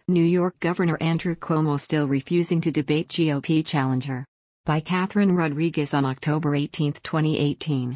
New York Governor Andrew Cuomo still refusing to debate GOP challenger. By Catherine Rodriguez on October 18, 2018.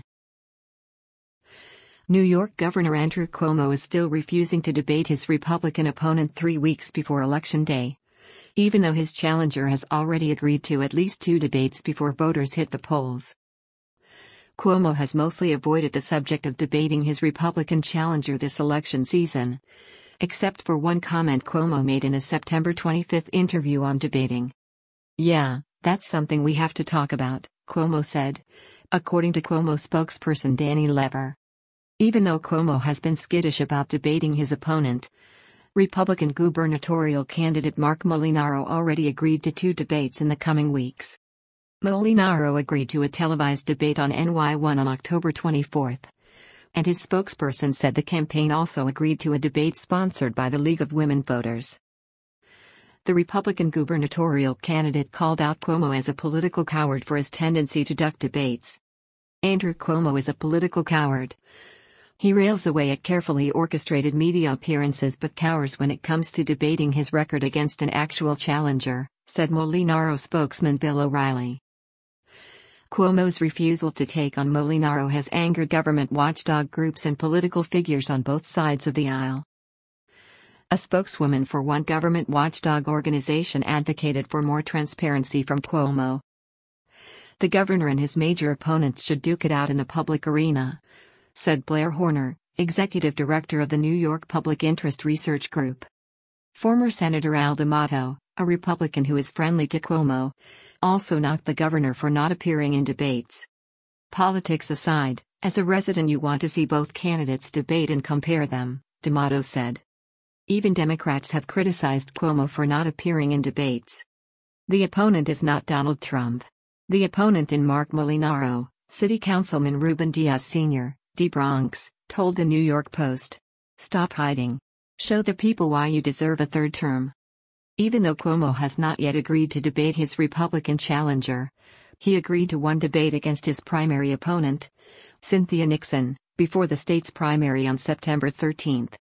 New York Governor Andrew Cuomo is still refusing to debate his Republican opponent 3 weeks before Election Day, even though his challenger has already agreed to at least 2 debates before voters hit the polls. Cuomo has mostly avoided the subject of debating his Republican challenger this election season, except for one comment Cuomo made in a September 25 interview on debating. "Yeah, that's something we have to talk about," Cuomo said, according to Cuomo spokesperson Danny Lever. Even though Cuomo has been skittish about debating his opponent, Republican gubernatorial candidate Marc Molinaro already agreed to 2 debates in the coming weeks. Molinaro agreed to a televised debate on NY1 on October 24, and his spokesperson said the campaign also agreed to a debate sponsored by the League of Women Voters. The Republican gubernatorial candidate called out Cuomo as a political coward for his tendency to duck debates. Andrew Cuomo is a political coward. He rails away at carefully orchestrated media appearances but cowers when it comes to debating his record against an actual challenger, said Molinaro spokesman Bill O'Reilly. Cuomo's refusal to take on Molinaro has angered government watchdog groups and political figures on both sides of the aisle. A spokeswoman for one government watchdog organization advocated for more transparency from Cuomo. "The governor and his major opponents should duke it out in the public arena," said Blair Horner, executive director of the New York Public Interest Research Group. Former Senator Al D'Amato, a Republican who is friendly to Cuomo, also knocked the governor for not appearing in debates. "Politics aside, as a resident you want to see both candidates debate and compare them," D'Amato said. Even Democrats have criticized Cuomo for not appearing in debates. The opponent is not Donald Trump. The opponent in Marc Molinaro, City Councilman Ruben Diaz Sr., D. Bronx, told the New York Post. "Stop hiding. Show the people why you deserve a 3rd term." Even though Cuomo has not yet agreed to debate his Republican challenger, he agreed to 1 debate against his primary opponent, Cynthia Nixon, before the state's primary on September 13.